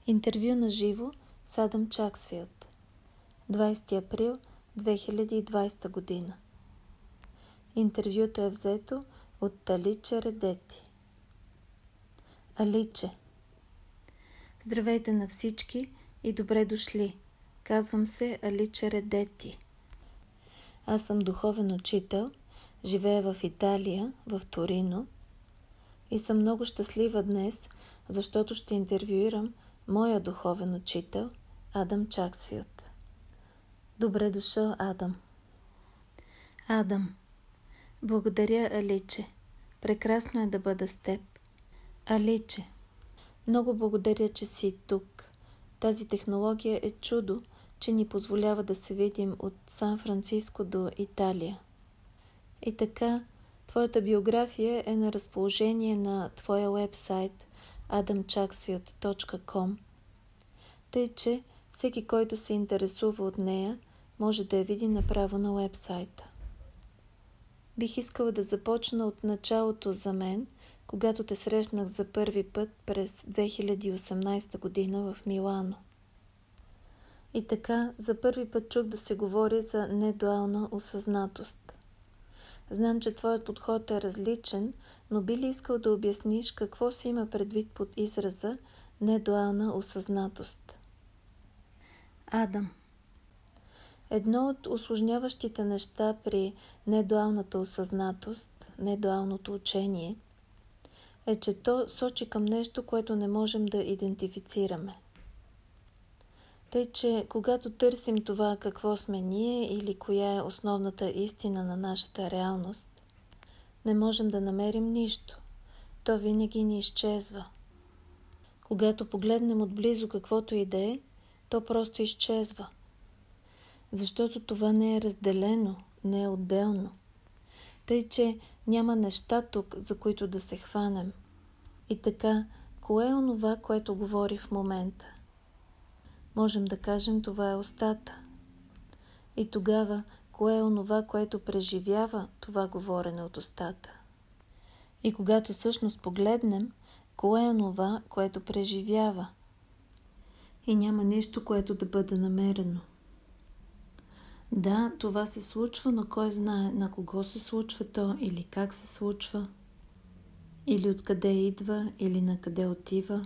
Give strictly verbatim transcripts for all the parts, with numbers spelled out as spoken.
Интервю на живо с Адам Чаксфилд. двайсети април две хиляди и двайсета година. Интервюто е взето от Аличе Редети. Аличе. Здравейте на всички и добре дошли. Казвам се Аличе Редети. Аз съм духовен учител, живея в Италия, в Торино и съм много щастлива днес, защото ще интервюирам моя духовен учител Адам Чаксфилд. Добре дошъл, Адам. Адам. Благодаря, Аличе. Прекрасно е да бъда с теб. Аличе. Много благодаря, че си тук. Тази технология е чудо, че ни позволява да се видим от Сан-Франциско до Италия. И така, твоята биография е на разположение на твоя уебсайт адам чаксфилд точка ком, тъй че всеки, който се интересува от нея, може да я види направо на уебсайта. Бих искала да започна от началото за мен, когато те срещнах за първи път през две хиляди и осемнайсета година в Милано. И така, за първи път чух да се говори за недуална осъзнатост. Знам, че твоят подход е различен, но би ли искал да обясниш какво се има предвид под израза недуална осъзнатост? Адам. Едно от усложняващите неща при недуалната осъзнатост, недуалното учение, е, че то сочи към нещо, което не можем да идентифицираме. Тъй, че когато търсим това какво сме ние или коя е основната истина на нашата реалност, не можем да намерим нищо. То винаги ни изчезва. Когато погледнем отблизо каквото и да е, то просто изчезва. Защото това не е разделено, не е отделно. Тъй, че няма неща тук, за които да се хванем. И така, кое е онова, което говори в момента? Можем да кажем, това е устата. И тогава, кое е онова, което преживява това говорене от устата? И когато всъщност погледнем, кое е онова, което преживява? И няма нищо, което да бъде намерено. Да, това се случва, но кой знае на кого се случва то или как се случва, или откъде идва, или на къде отива.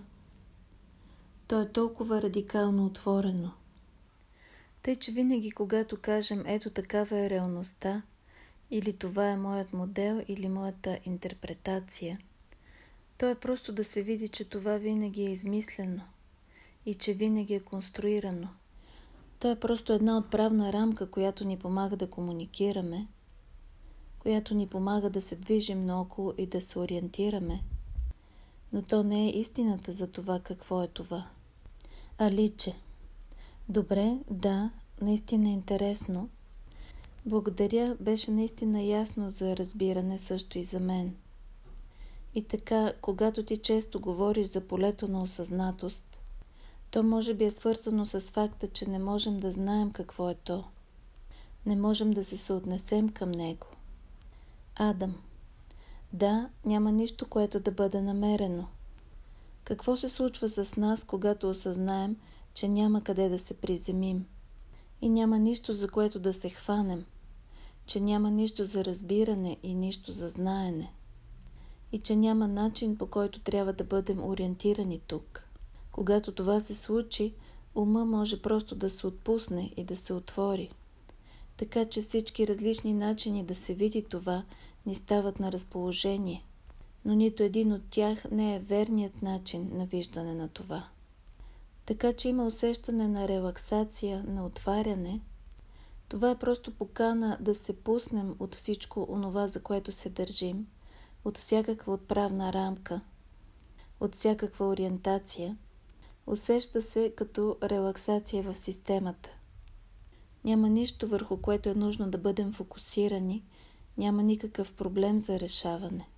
То е толкова радикално отворено. Тъй, че винаги, когато кажем ето такава е реалността, или това е моят модел, или моята интерпретация, то е просто да се види, че това винаги е измислено и че винаги е конструирано. То е просто една отправна рамка, която ни помага да комуникираме, която ни помага да се движим наоколо и да се ориентираме, но то не е истината за това какво е това. Аличе. Добре, да, наистина е интересно. Благодаря, беше наистина ясно за разбиране също и за мен. И така, когато ти често говориш за полето на осъзнатост, то може би е свързано с факта, че не можем да знаем какво е то. Не можем да се съотнесем към него. Адам. Да, няма нищо, което да бъде намерено. Какво се случва с нас, когато осъзнаем, че няма къде да се приземим и няма нищо, за което да се хванем, че няма нищо за разбиране и нищо за знаене и че няма начин, по който трябва да бъдем ориентирани тук? Когато това се случи, ума може просто да се отпусне и да се отвори. Така че всички различни начини да се види това ни стават на разположение, но нито един от тях не е верният начин на виждане на това. Така че има усещане на релаксация, на отваряне. Това е просто покана да се пуснем от всичко онова, за което се държим, от всякаква отправна рамка, от всякаква ориентация. Усеща се като релаксация в системата. Няма нищо, върху което е нужно да бъдем фокусирани, няма никакъв проблем за решаване.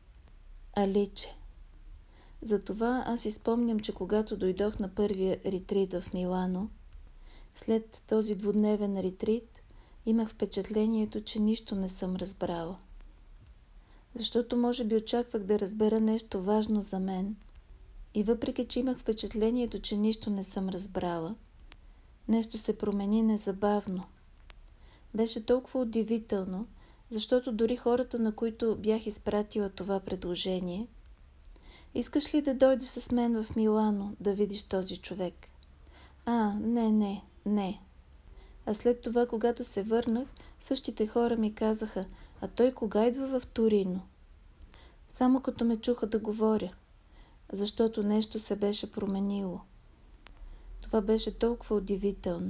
Аличе. Затова аз изпомням, че когато дойдох на първия ретрит в Милано, след този двудневен ретрит, имах впечатлението, че нищо не съм разбрала. Защото може би очаквах да разбера нещо важно за мен И въпреки, че имах впечатлението, че нищо не съм разбрала, нещо се промени незабавно. Беше толкова удивително, защото дори хората, на които бях изпратила това предложение: искаш ли да дойдеш с мен в Милано да видиш този човек? А, не, не, не. А след това, когато се върнах, същите хора ми казаха: а той кога идва в Торино? Само като ме чуха да говоря, защото нещо се беше променило. Това беше толкова удивително.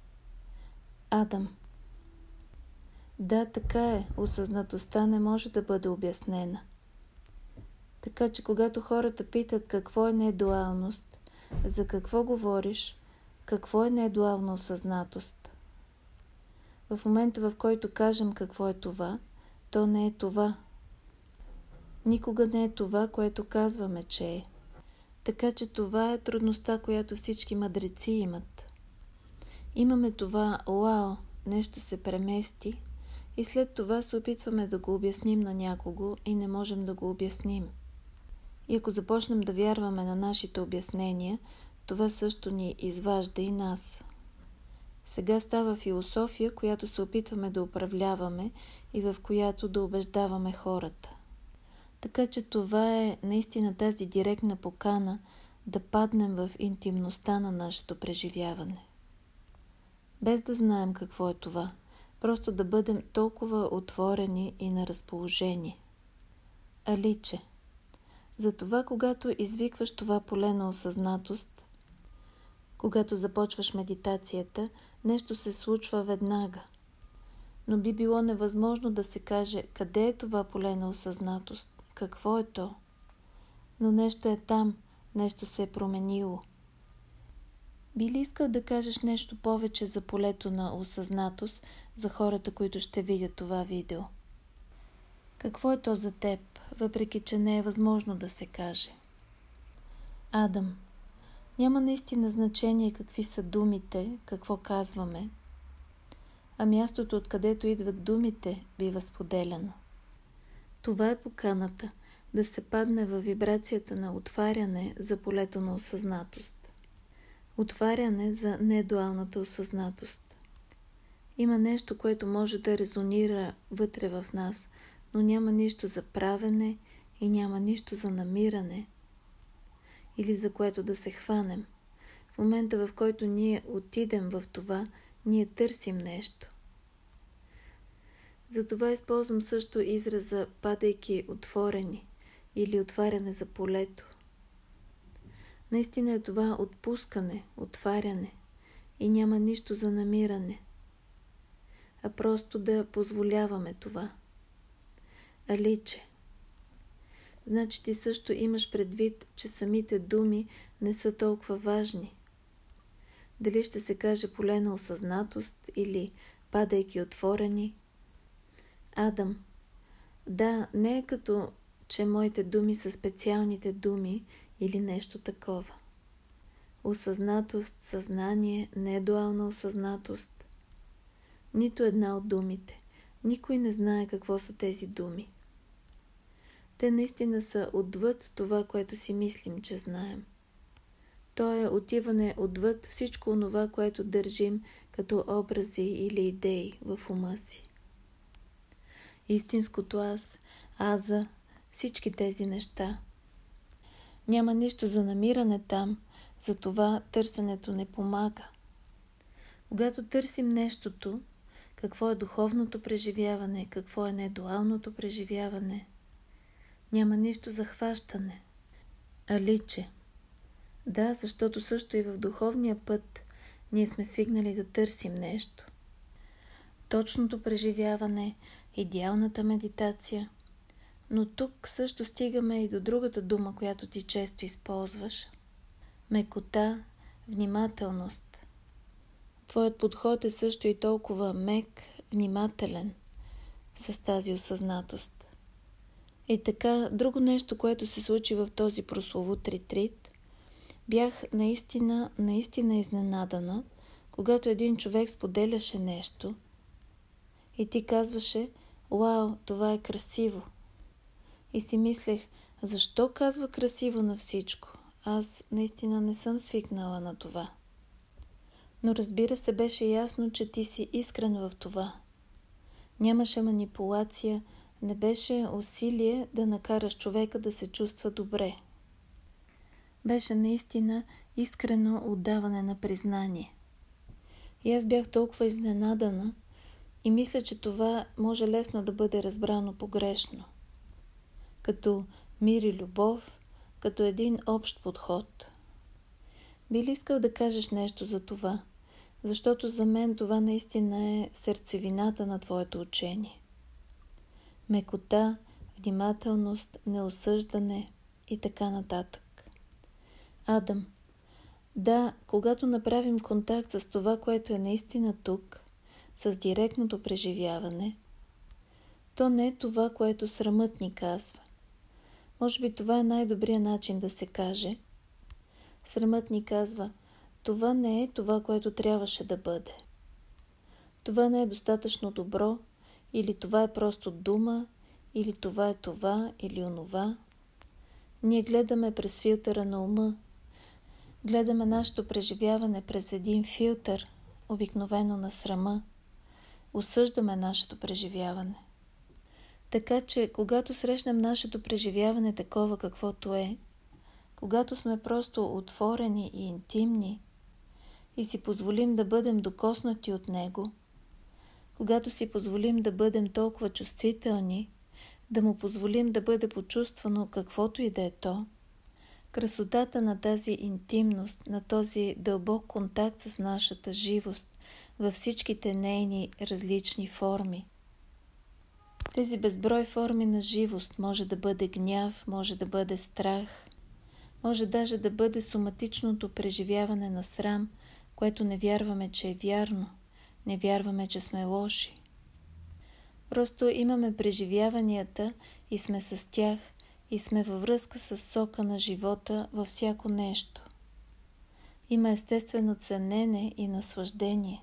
Адам. Да, така е. Осъзнатостта не може да бъде обяснена. Така че когато хората питат какво е недуалност, за какво говориш, какво е недуална осъзнатост? В момента, в който кажем какво е това, то не е това. Никога не е това, което казваме, че е. Така че това е трудността, която всички мъдреци имат. Имаме това «Уау, нещо се премести» и след това се опитваме да го обясним на някого и не можем да го обясним. И ако започнем да вярваме на нашите обяснения, това също ни изважда и нас. Сега става философия, която се опитваме да управляваме и в която да убеждаваме хората. Така че това е наистина тази директна покана да паднем в интимността на нашето преживяване. Без да знаем какво е това, просто да бъдем толкова отворени и на разположение. Аличе, затова когато извикваш това поле на осъзнатост, когато започваш медитацията, нещо се случва веднага. Но би било невъзможно да се каже къде е това поле на осъзнатост, какво е то. Но нещо е там, нещо се е променило. Би ли искал да кажеш нещо повече за полето на осъзнатост за хората, които ще видят това видео? Какво е то за теб, въпреки че не е възможно да се каже? Адам, няма наистина значение какви са думите, какво казваме, а мястото, откъдето идват думите, бива споделяно. Това е поканата да се падне във вибрацията на отваряне за полето на осъзнатост. Отваряне за недуалната осъзнатост. Има нещо, което може да резонира вътре в нас, но няма нищо за правене и няма нищо за намиране или за което да се хванем. В момента, в който ние отидем в това, ние търсим нещо. Затова използвам също израза падайки отворени или отваряне за полето. Наистина е това отпускане, отваряне и няма нищо за намиране, а просто да позволяваме това. Аличе, значи ти също имаш предвид, че самите думи не са толкова важни. Дали ще се каже поле на осъзнатост или падайки отворени? Адам, да, не е като, че моите думи са специалните думи или нещо такова. Осъзнатост, съзнание, недуална осъзнатост. Нито една от думите. Никой не знае какво са тези думи. Те наистина са отвъд това, което си мислим, че знаем. То е отиване отвъд всичко онова, което държим като образи или идеи в ума си. Истинското аз, аза, всички тези неща. Няма нищо за намиране там, затова търсенето не помага. Когато търсим нещото, какво е духовното преживяване, какво е недуалното преживяване, няма нищо за хващане. Аличе. Да, защото също и в духовния път ние сме свикнали да търсим нещо. Точното преживяване, идеалната медитация. Но тук също стигаме и до другата дума, която ти често използваш. Мекота, внимателност. Твоят подход е също и толкова мек, внимателен с тази осъзнатост. И така, друго нещо, което се случи в този прословут ретрит, бях наистина, наистина изненадана, когато един човек споделяше нещо и ти казваше: «Уау, това е красиво». И си мислех, защо казва красиво на всичко, аз наистина не съм свикнала на това. Но разбира се, беше ясно, че ти си искрен в това. Нямаше манипулация, не беше усилие да накараш човека да се чувства добре. Беше наистина искрено отдаване на признание. И аз бях толкова изненадана и мисля, че това може лесно да бъде разбрано погрешно. Като мир и любов, като един общ подход. Би ли искал да кажеш нещо за това? Защото за мен това наистина е сърцевината на твоето учение. Мекота, внимателност, неосъждане и така нататък. Адам, да, когато направим контакт с това, което е наистина тук, с директното преживяване, то не е това, което срамът ни казва. Може би това е най-добрият начин да се каже. Срамът ни казва, това не е това, което трябваше да бъде. Това не е достатъчно добро, или това е просто дума, или това е това, или онова. Ние гледаме през филтъра на ума. Гледаме нашето преживяване през един филтър, обикновено на срама. Осъждаме нашето преживяване. Така че, когато срещнем нашето преживяване такова каквото е, когато сме просто отворени и интимни и си позволим да бъдем докоснати от него, когато си позволим да бъдем толкова чувствителни, да му позволим да бъде почувствано каквото и да е то, красотата на тази интимност, на този дълбок контакт с нашата живост във всичките нейни различни форми. Тези безброй форми на живост може да бъде гняв, може да бъде страх, може даже да бъде соматичното преживяване на срам, което не вярваме, че е вярно, не вярваме, че сме лоши. Просто имаме преживяванията и сме с тях и сме във връзка с сока на живота във всяко нещо. Има естествено ценене и наслаждение.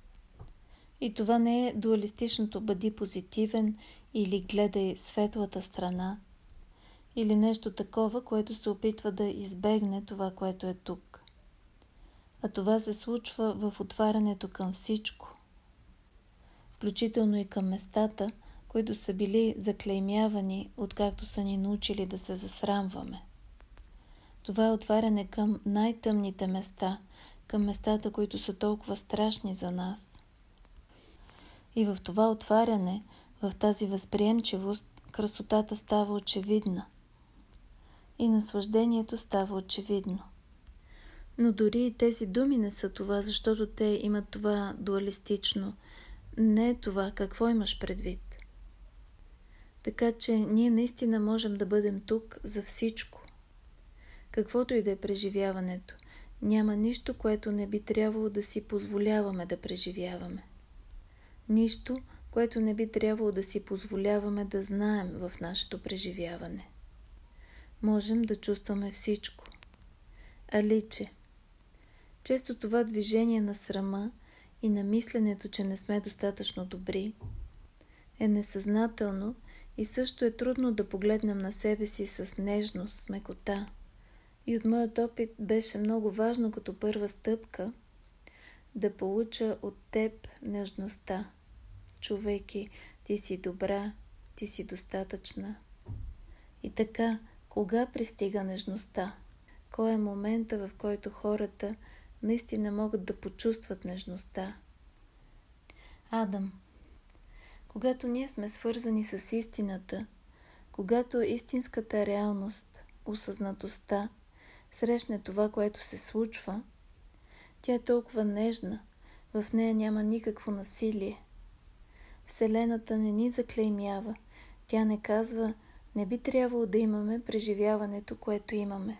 И това не е дуалистичното бъди позитивен или гледай светлата страна, или нещо такова, което се опитва да избегне това, което е тук. А това се случва в отварянето към всичко, включително и към местата, които са били заклеймявани, откакто са ни научили да се засрамваме. Това е отваряне към най-тъмните места, към местата, които са толкова страшни за нас. И в това отваряне, в тази възприемчивост, красотата става очевидна. И наслаждението става очевидно. Но дори и тези думи не са това, защото те имат това дуалистично. Не е това, какво имаш предвид. Така че ние наистина можем да бъдем тук за всичко. Каквото и да е преживяването, няма нищо, което не би трябвало да си позволяваме да преживяваме. Нищо, което не би трябвало да си позволяваме да знаем в нашето преживяване. Можем да чувстваме всичко. Аличе. Често това движение на срама и на мисленето, че не сме достатъчно добри, е несъзнателно и също е трудно да погледнем на себе си с нежност, с мекота. И от моят опит беше много важно като първа стъпка да получа от теб нежността, чувайки, ти си добра, ти си достатъчна. И така, кога пристига нежността? Кой е момента, в който хората наистина могат да почувстват нежността? Адам, когато ние сме свързани с истината, когато истинската реалност, осъзнатостта, срещне това, което се случва, тя е толкова нежна, в нея няма никакво насилие. Вселената не ни заклеймява, тя не казва, не би трябвало да имаме преживяването, което имаме.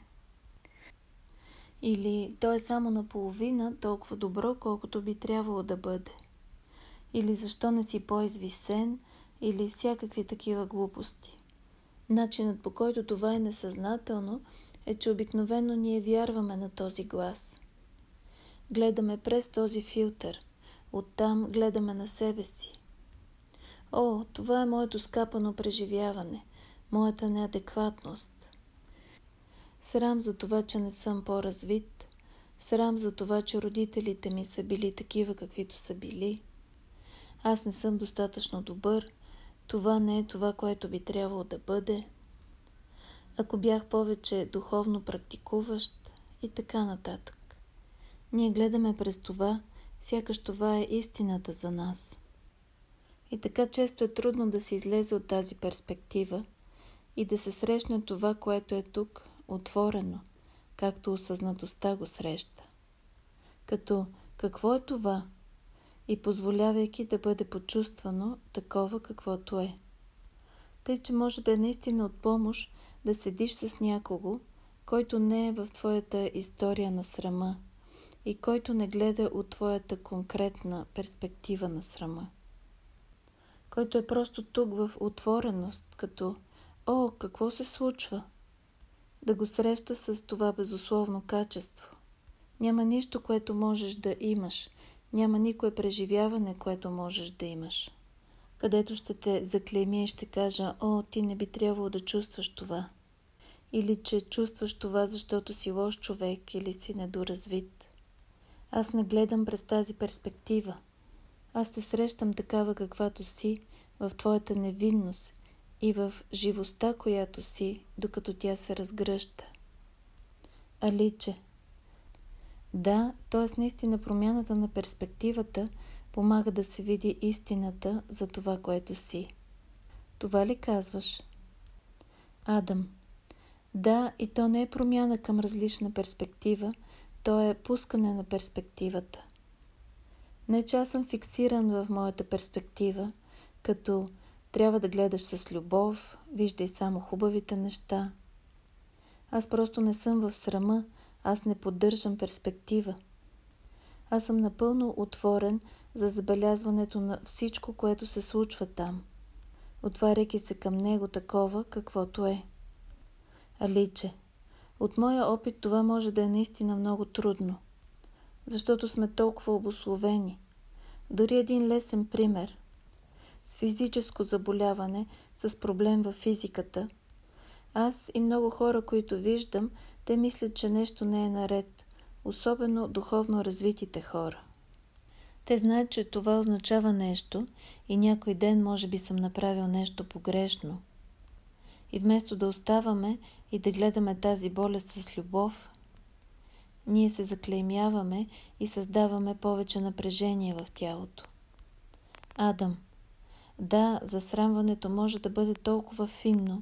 Или то е само наполовина толкова добро, колкото би трябвало да бъде. Или защо не си по-извисен, или всякакви такива глупости. Начинът, по който това е несъзнателно, е, че обикновено ние вярваме на този глас. Гледаме през този филтър, оттам гледаме на себе си. О, това е моето скапано преживяване, моята неадекватност. Срам за това, че не съм по-развит. Срам за това, че родителите ми са били такива, каквито са били. Аз не съм достатъчно добър. Това не е това, което би трябвало да бъде. Ако бях повече духовно практикуващ и така нататък. Ние гледаме през това, сякаш това е истината за нас. И така често е трудно да се излезе от тази перспектива и да се срещне това, което е тук, отворено, както осъзнатостта го среща. Като какво е това? И позволявайки да бъде почувствано такова, каквото е. Тъй, че може да е наистина от помощ да седиш с някого, който не е в твоята история на срама и който не гледа от твоята конкретна перспектива на срама. Който е просто тук в отвореност, като «О, какво се случва?» Да го среща с това безусловно качество. Няма нищо, което можеш да имаш. Няма никое преживяване, което можеш да имаш. Където ще те заклеймя и ще кажа «О, ти не би трябвало да чувстваш това». Или че чувстваш това, защото си лош човек или си недоразвит. Аз не гледам през тази перспектива. Аз те срещам такава, каквато си, в твоята невинност и в живостта, която си, докато тя се разгръща. Аличе. Да, т.е. наистина промяната на перспективата помага да се види истината за това, което си. Това ли казваш? Адам. Да, и то не е промяна към различна перспектива, то е пускане на перспективата. Не, че аз съм фиксиран в моята перспектива, като трябва да гледаш с любов, виждай само хубавите неща. Аз просто не съм в срама, аз не поддържам перспектива. Аз съм напълно отворен за забелязването на всичко, което се случва там, отваряйки се към него такова, каквото е. Аличе, от моя опит това може да е наистина много трудно, защото сме толкова обусловени. Дори един лесен пример. С физическо заболяване, с проблем във физиката. Аз и много хора, които виждам, те мислят, че нещо не е наред, особено духовно развитите хора. Те знаят, че това означава нещо и някой ден може би съм направил нещо погрешно. И вместо да оставаме и да гледаме тази болест с любов, ние се заклеймяваме и създаваме повече напрежение в тялото. Адам. Да, засрамването може да бъде толкова финно.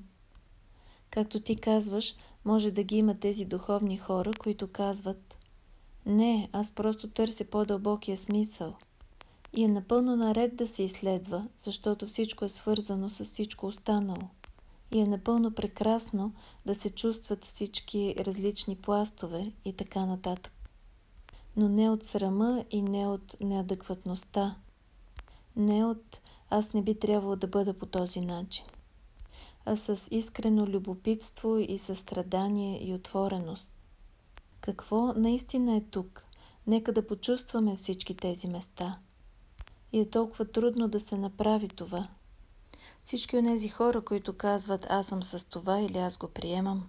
Както ти казваш, може да ги има тези духовни хора, които казват: не, аз просто търся по-дълбокия смисъл. И е напълно наред да се изследва, защото всичко е свързано с всичко останало. И е напълно прекрасно да се чувстват всички различни пластове и така нататък. Но не от срама и не от неадекватността. Не от аз не би трябвало да бъда по този начин. А с искрено любопитство и състрадание и отвореност. Какво наистина е тук? Нека да почувстваме всички тези места. И е толкова трудно да се направи това. Всички онези хора, които казват аз съм с това или аз го приемам.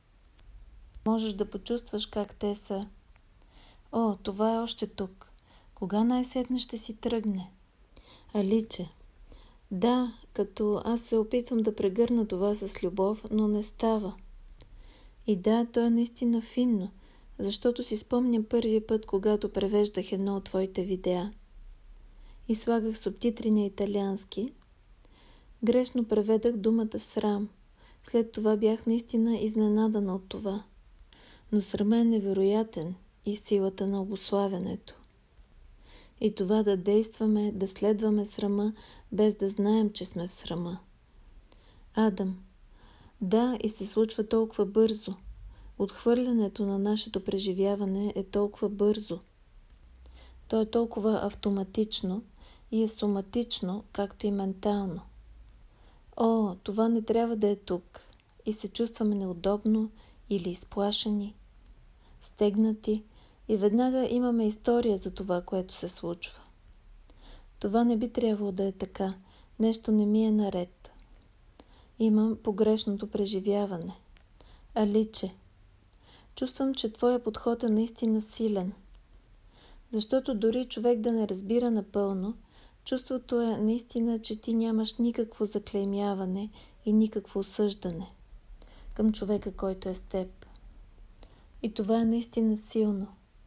Можеш да почувстваш как те са. О, това е още тук. Кога най-сетне ще си тръгне? Аличе. Да, като аз се опитвам да прегърна това с любов, но не става. И да, то е наистина финно, защото си спомням първия път, когато превеждах едно от твоите видеа. И слагах субтитри на италиански. Грешно преведах думата срам. След това бях наистина изненадана от това. Но срама е невероятен и силата на обуславянето. И това да действаме, да следваме срама, без да знаем, че сме в срама. Адам. Да, и се случва толкова бързо. Отхвърлянето на нашето преживяване е толкова бързо. То е толкова автоматично и е соматично, както и ментално. О, това не трябва да е тук. И се чувстваме неудобно или изплашени, стегнати и веднага имаме история за това, което се случва. Това не би трябвало да е така. Нещо не ми е наред. Имам погрешното преживяване. Аличе. Чувствам, че твоя подход е наистина силен. Защото дори човек да не разбира напълно, чувството е наистина, че ти нямаш никакво заклеймяване и никакво осъждане към човека, който е с теб. И това е наистина силно.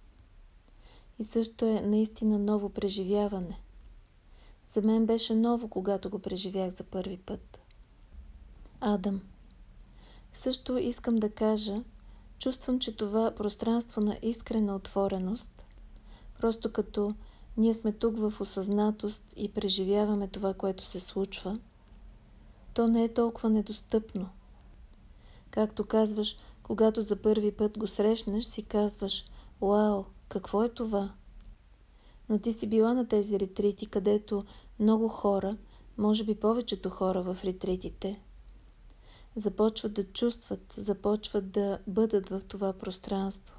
И също е наистина ново преживяване. За мен беше ново, когато го преживях за първи път. Адам. Също искам да кажа, чувствам, че това пространство на искрена отвореност, просто като ние сме тук в осъзнатост и преживяваме това, което се случва, то не е толкова недостъпно. Както казваш, когато за първи път го срещнеш, си казваш: «Уау, какво е това?» Но ти си била на тези ретрити, където много хора, може би повечето хора в ретритите, започват да чувстват, започват да бъдат в това пространство,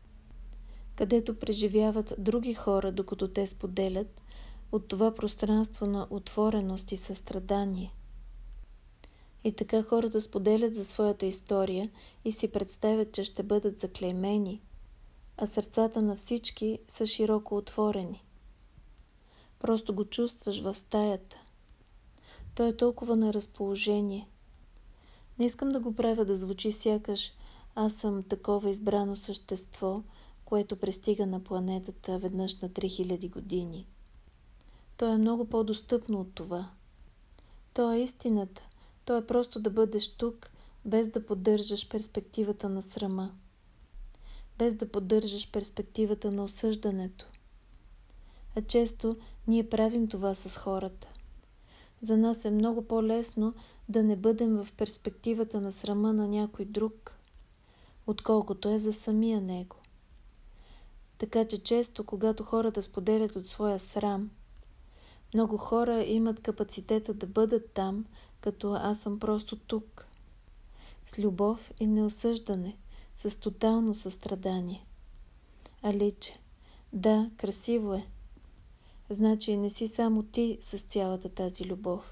където преживяват други хора, докато те споделят от това пространство на отвореност и състрадание. И така хората споделят за своята история и си представят, че ще бъдат заклеймени, а сърцата на всички са широко отворени. Просто го чувстваш в стаята. Той е толкова на разположение. Не искам да го правя да звучи сякаш аз съм такова избрано същество, което пристига на планетата веднъж на три хиляди години. То е много по-достъпно от това. То е истината. То е просто да бъдеш тук, без да поддържаш перспективата на срама, без да поддържаш перспективата на осъждането. А често ние правим това с хората. За нас е много по-лесно да не бъдем в перспективата на срама на някой друг, отколкото е за самия него. Така че често, когато хората споделят от своя срам, много хора имат капацитета да бъдат там, като аз съм просто тук, с любов и неосъждане, с тотално състрадание. Аличе, да, красиво е. Значи не си само ти с цялата тази любов.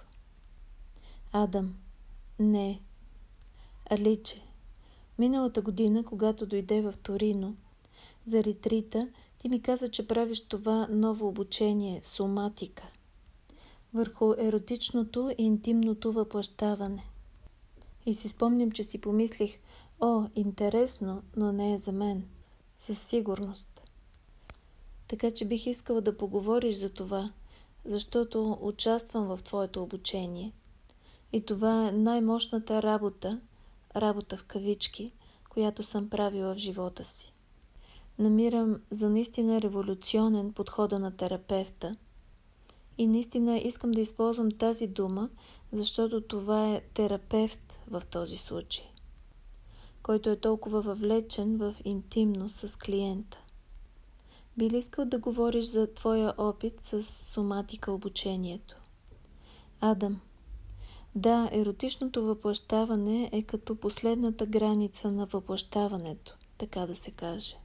Адам, не. Аличе, миналата година, когато дойде в Торино, за ретрита, ти ми каза, че правиш това ново обучение, соматика, върху еротичното и интимното въплъщаване. И си спомням, че си помислих: о, интересно, но не е за мен. Със сигурност. Така че бих искала да поговориш за това, защото участвам в твоето обучение. И това е най-мощната работа, работа в кавички, която съм правила в живота си. Намирам за наистина революционен подхода на терапевта и наистина искам да използвам тази дума, защото това е терапевт в този случай, който е толкова въвлечен в интимност с клиента. Би ли искал да говориш за твоя опит с соматика обучението? Адам, да, еротичното въплъщаване е като последната граница на въплъщаването, така да се каже.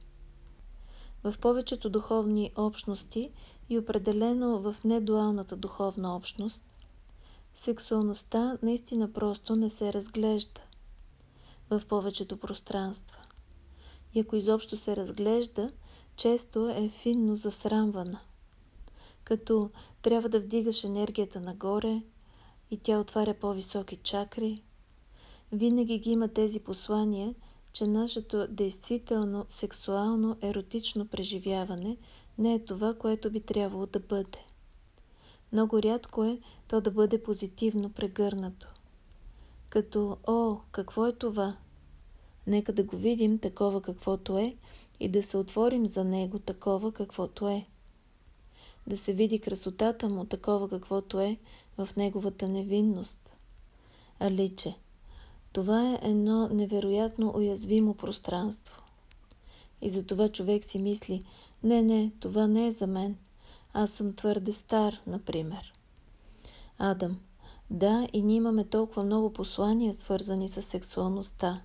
В повечето духовни общности и определено в недуалната духовна общност, сексуалността наистина просто не се разглежда в повечето пространства. И ако изобщо се разглежда, често е финно засрамвана. Като трябва да вдигаш енергията нагоре и тя отваря по-високи чакри. Винаги ги има тези послания, че нашето действително сексуално еротично преживяване не е това, което би трябвало да бъде. Много рядко е то да бъде позитивно прегърнато. Като: о, какво е това? Нека да го видим такова каквото е и да се отворим за него такова каквото е. Да се види красотата му такова каквото е в неговата невинност. Аличе, това е едно невероятно уязвимо пространство. И затова човек си мисли: не, не, това не е за мен. Аз съм твърде стар, например. Адам, да, и ние имаме толкова много послания, свързани с сексуалността.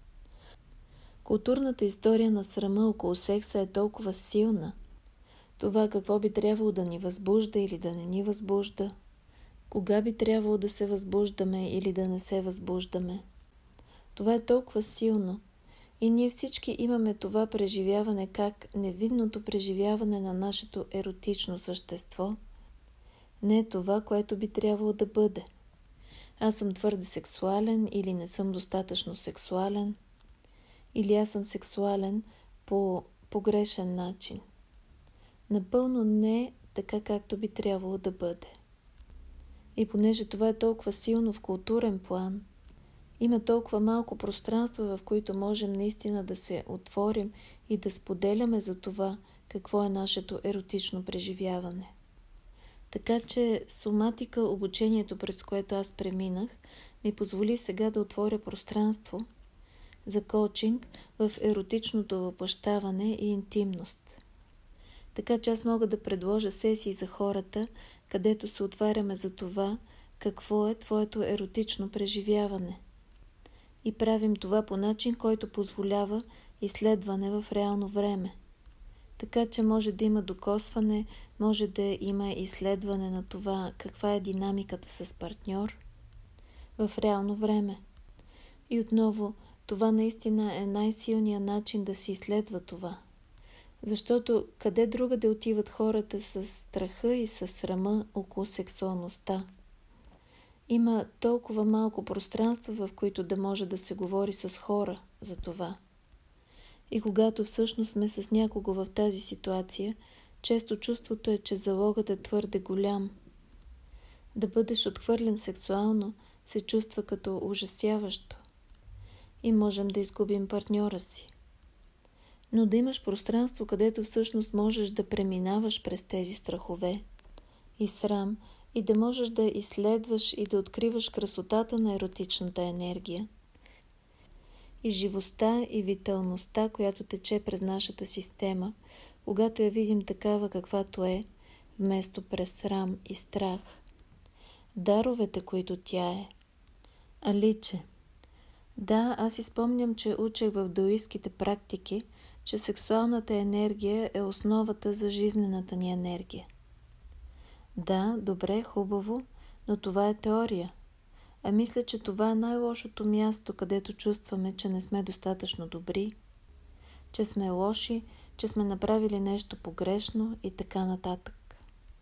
Културната история на срама около секса е толкова силна. Това какво би трябвало да ни възбужда или да не ни възбужда. Кога би трябвало да се възбуждаме или да не се възбуждаме. Това е толкова силно И ние всички имаме това преживяване как невидното преживяване на нашето еротично същество не е това, което би трябвало да бъде. Аз съм твърде сексуален или не съм достатъчно сексуален, или аз съм сексуален по погрешен начин. Напълно не така, както би трябвало да бъде. И понеже това е толкова силно в културен план, има толкова малко пространства, в които можем наистина да се отворим и да споделяме за това, какво е нашето еротично преживяване. Така че соматика, обучението, през което аз преминах, ми позволи сега да отворя пространство за коучинг в еротичното въплъщаване и интимност. Така че аз мога да предложа сесии за хората, където се отваряме за това, какво е твоето еротично преживяване. И правим това по начин, който позволява изследване в реално време. Така че може да има докосване, може да има изследване на това каква е динамиката с партньор в реално време. И отново, това наистина е най-силният начин да се изследва това. Защото къде друга да отиват хората с страха и с срама около сексуалността? Има толкова малко пространства, в които да може да се говори с хора за това. И когато всъщност сме с някого в тази ситуация, често чувството е, че залогът е твърде голям. Да бъдеш отхвърлен сексуално се чувства като ужасяващо. И можем да изгубим партньора си. Но да имаш пространство, където всъщност можеш да преминаваш през тези страхове и срам, и да можеш да изследваш и да откриваш красотата на еротичната енергия и живостта и виталността, която тече през нашата система, когато я видим такава каквато е, вместо през срам и страх. Даровете, които тя е. Аличе. Да, аз изпомням, че учех в даоистките практики, че сексуалната енергия е основата за жизнената ни енергия. Да, добре, хубаво, но това е теория. А мисля, че това е най-лошото място, където чувстваме, че не сме достатъчно добри, че сме лоши, че сме направили нещо погрешно и така нататък.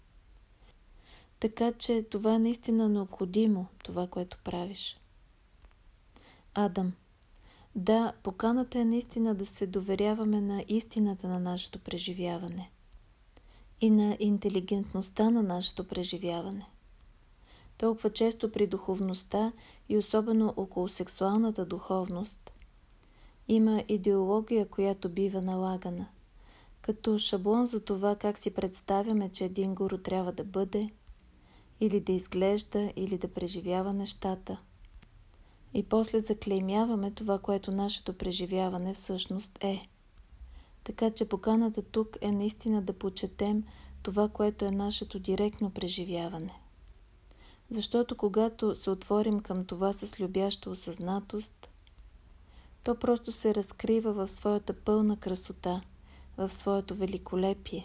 Така че това е наистина необходимо, това, което правиш. Адам. Да, поканата е наистина да се доверяваме на истината на нашето преживяване и на интелигентността на нашето преживяване. Толкова често при духовността и особено около сексуалната духовност има идеология, която бива налагана, като шаблон за това как си представяме, че един гуру трябва да бъде, или да изглежда, или да преживява нещата. И после заклеймяваме това, което нашето преживяване всъщност е. Така че поканата тук е наистина да почетем това, което е нашето директно преживяване. Защото когато се отворим към това с любяща осъзнатост, то просто се разкрива в своята пълна красота, в своето великолепие.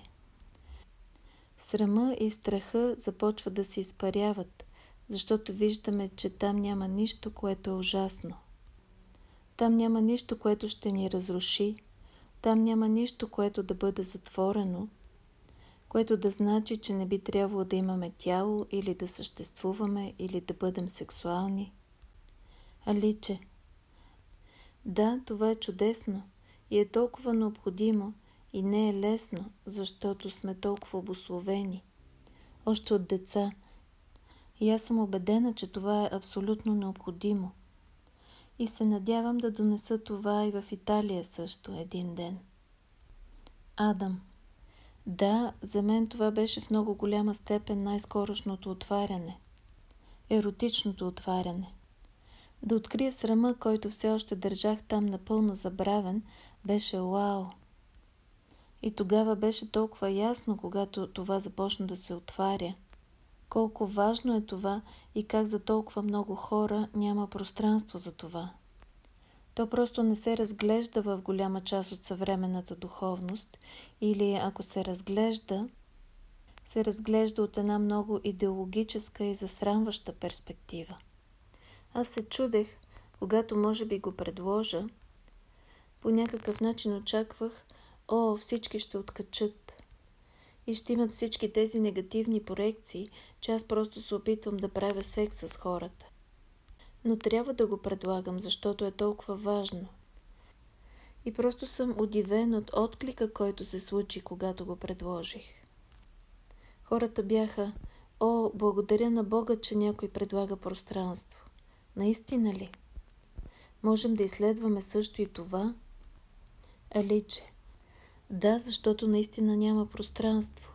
Срама и страха започват да се изпаряват, защото виждаме, че там няма нищо, което е ужасно. Там няма нищо, което ще ни разруши. Там няма нищо, което да бъде затворено, което да значи, че не би трябвало да имаме тяло или да съществуваме или да бъдем сексуални. Аличе. Да, това е чудесно и е толкова необходимо и не е лесно, защото сме толкова обусловени. Още от деца. И аз съм убедена, че това е абсолютно необходимо. И се надявам да донеса това и в Италия също един ден. Адам. Да, за мен това беше в много голяма степен най-скорошното отваряне. Еротичното отваряне. Да открия срама, който все още държах там напълно забравен, беше уау. И тогава беше толкова ясно, когато това започна да се отваря. Колко важно е това и как за толкова много хора няма пространство за това. То просто не се разглежда в голяма част от съвременната духовност или ако се разглежда, се разглежда от една много идеологическа и засрамваща перспектива. Аз се чудех, когато може би го предложа, по някакъв начин очаквах, о, всички ще откачат. И ще имат всички тези негативни проекции, че аз просто се опитвам да правя секс с хората. Но трябва да го предлагам, защото е толкова важно. И просто съм удивен от отклика, който се случи, когато го предложих. Хората бяха, о, благодаря на Бога, че някой предлага пространство. Наистина ли? Можем да изследваме също и това? Аличе. Да, защото наистина няма пространство.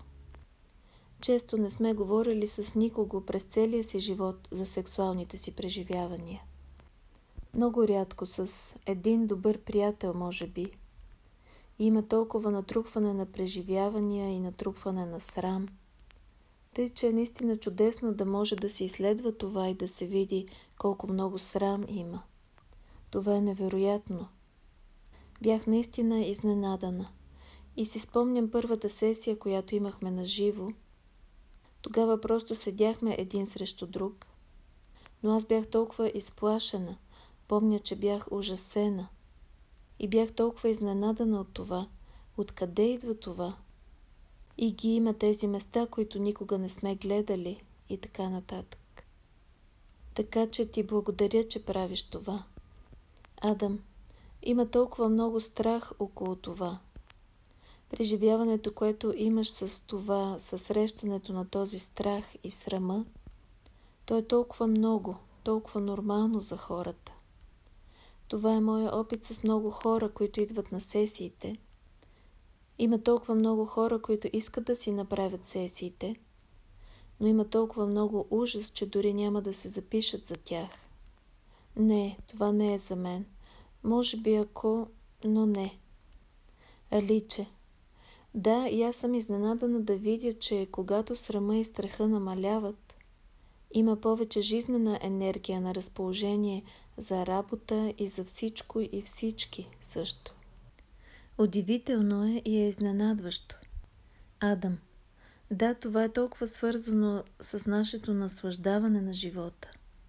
Често не сме говорили с никого през целия си живот за сексуалните си преживявания. Много рядко с един добър приятел, може би. И има толкова натрупване на преживявания и натрупване на срам. Тъй, че е наистина чудесно да може да се изследва това и да се види колко много срам има. Това е невероятно. Бях наистина изненадана. И си спомням първата сесия, която имахме на живо. Тогава просто седяхме един срещу друг. Но аз бях толкова изплашена. Помня, че бях ужасена. И бях толкова изненадана от това. Откъде идва това? И ги има тези места, които никога не сме гледали и така нататък. Така че ти благодаря, че правиш това. Адам, има толкова много страх около това. Преживяването, което имаш с това, със срещането на този страх и срама, то е толкова много, толкова нормално за хората. Това е моя опит с много хора, които идват на сесиите. Има толкова много хора, които искат да си направят сесиите, но има толкова много ужас, че дори няма да се запишат за тях. Не, това не е за мен. Може би ако, но не. Аличе. Да, и аз съм изненадана да видя, че когато срама и страха намаляват, има повече жизнена енергия на разположение за работа и за всичко и всички също. Удивително е и е изненадващо. Адам. Да, това е толкова свързано с нашето наслаждаване на живота.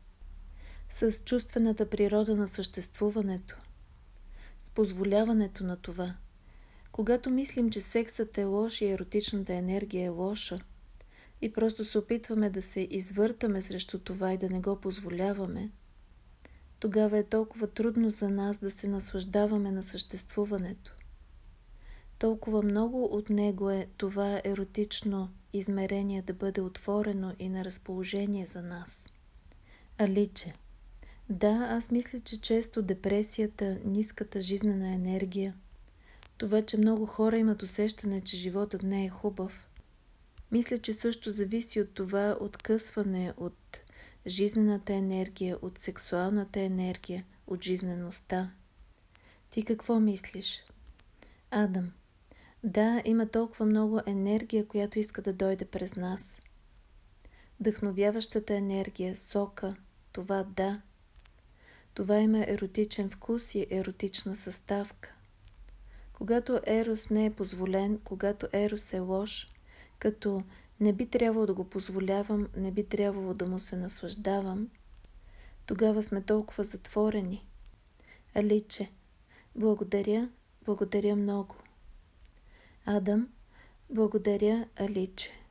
С чувствената природа на съществуването. С позволяването на това. Когато мислим, че сексът е лош и еротичната енергия е лоша и просто се опитваме да се извъртаме срещу това и да не го позволяваме, тогава е толкова трудно за нас да се наслаждаваме на съществуването. Толкова много от него е това еротично измерение да бъде отворено и на разположение за нас. Аличе. Да, аз мисля, че често депресията, ниската жизнена енергия, това, че много хора имат усещане, че животът не е хубав, мисля, че също зависи от това откъсване от жизнената енергия, от сексуалната енергия, от жизнеността. Ти какво мислиш? Адам. Да, има толкова много енергия, която иска да дойде през нас. Вдъхновяващата енергия, сока, това да. Това има еротичен вкус и еротична съставка. Когато ерос не е позволен, когато ерос е лош, като не би трябвало да го позволявам, не би трябвало да му се наслаждавам, тогава сме толкова затворени. Аличе, благодаря, благодаря много. Адам, благодаря, Аличе.